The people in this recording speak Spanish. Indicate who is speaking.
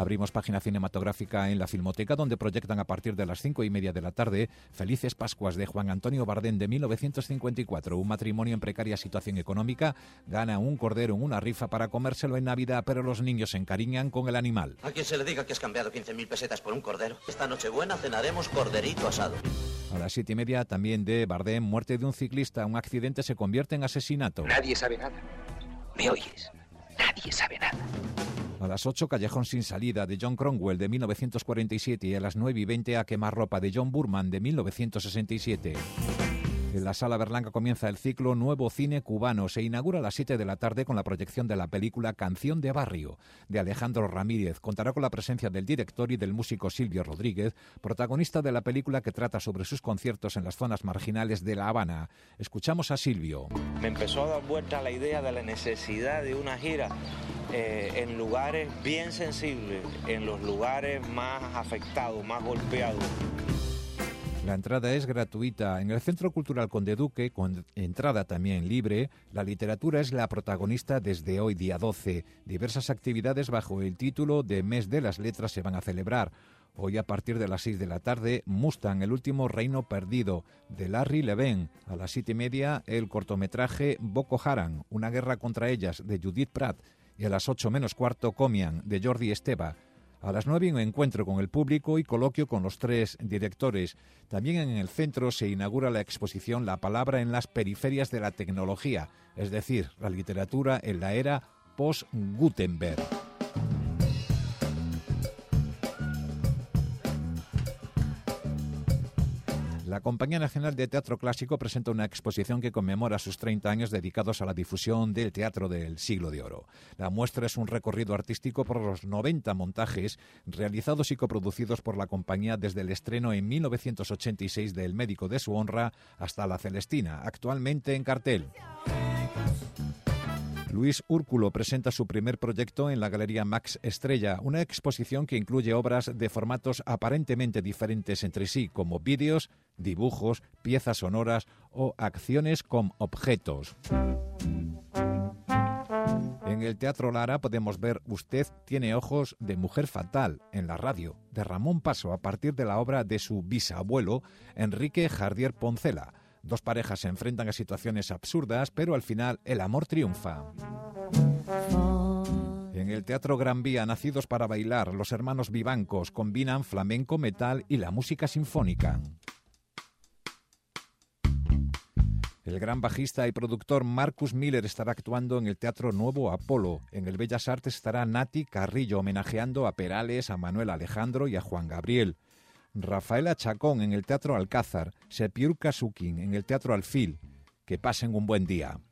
Speaker 1: Abrimos página cinematográfica en la Filmoteca, donde proyectan a partir de las 5:30 de la tarde Felices Pascuas, de Juan Antonio Bardén, de 1954. Un matrimonio en precaria situación económica gana un cordero en una rifa para comérselo en Navidad, pero los niños se encariñan con el animal.
Speaker 2: A quien se le diga que has cambiado 15.000 pesetas por un cordero, esta Nochebuena cenaremos corderito asado.
Speaker 1: A las 7:30, también de Bardem, muerte de un ciclista. Un accidente se convierte en asesinato.
Speaker 3: Nadie sabe nada. ¿Me oyes? Nadie sabe nada.
Speaker 1: A las 8, Callejón sin salida, de John Cromwell, de 1947. Y a las 9:20, A quemarropa, de John Burman, de 1967. En la Sala Berlanga comienza el ciclo Nuevo Cine Cubano. Se inaugura a las 7 de la tarde con la proyección de la película Canción de Barrio, de Alejandro Ramírez. Contará con la presencia del director y del músico Silvio Rodríguez, protagonista de la película, que trata sobre sus conciertos en las zonas marginales de La Habana. Escuchamos a Silvio.
Speaker 4: Me empezó a dar vuelta la idea de la necesidad de una gira en lugares bien sensibles, en los lugares más afectados, más golpeados.
Speaker 1: La entrada es gratuita. En el Centro Cultural Conde Duque, con entrada también libre, la literatura es la protagonista desde hoy, día 12. Diversas actividades bajo el título de Mes de las Letras se van a celebrar. Hoy, a partir de las 6 de la tarde, Mustang, el último reino perdido, de Larry Levin. A las 7:30, el cortometraje Boko Haram, una guerra contra ellas, de Judith Pratt. Y a las 8:15, Comian, de Jordi Esteva. A las 9, un encuentro con el público y coloquio con los 3 directores. También en el centro se inaugura la exposición La palabra en las periferias de la tecnología, es decir, la literatura en la era post-Gutenberg. La Compañía Nacional de Teatro Clásico presenta una exposición que conmemora sus 30 años dedicados a la difusión del teatro del siglo de oro. La muestra es un recorrido artístico por los 90 montajes realizados y coproducidos por la compañía desde el estreno en 1986 de El médico de su honra hasta La Celestina, actualmente en cartel. Luis Úrculo presenta su primer proyecto en la Galería Max Estrella, una exposición que incluye obras de formatos aparentemente diferentes entre sí, como vídeos, dibujos, piezas sonoras o acciones con objetos. En el Teatro Lara podemos ver Usted tiene ojos de mujer fatal, en la radio, de Ramón Paso, a partir de la obra de su bisabuelo, Enrique Jardier Poncela. Dos parejas se enfrentan a situaciones absurdas, pero al final el amor triunfa. En el Teatro Gran Vía, Nacidos para bailar, los hermanos Vivancos combinan flamenco, metal y la música sinfónica. El gran bajista y productor Marcus Miller estará actuando en el Teatro Nuevo Apolo. En el Bellas Artes estará Nati Carrillo, homenajeando a Perales, a Manuel Alejandro y a Juan Gabriel. Rafaela Chacón en el Teatro Alcázar, Sepiur Kasukin en el Teatro Alfil. Que pasen un buen día.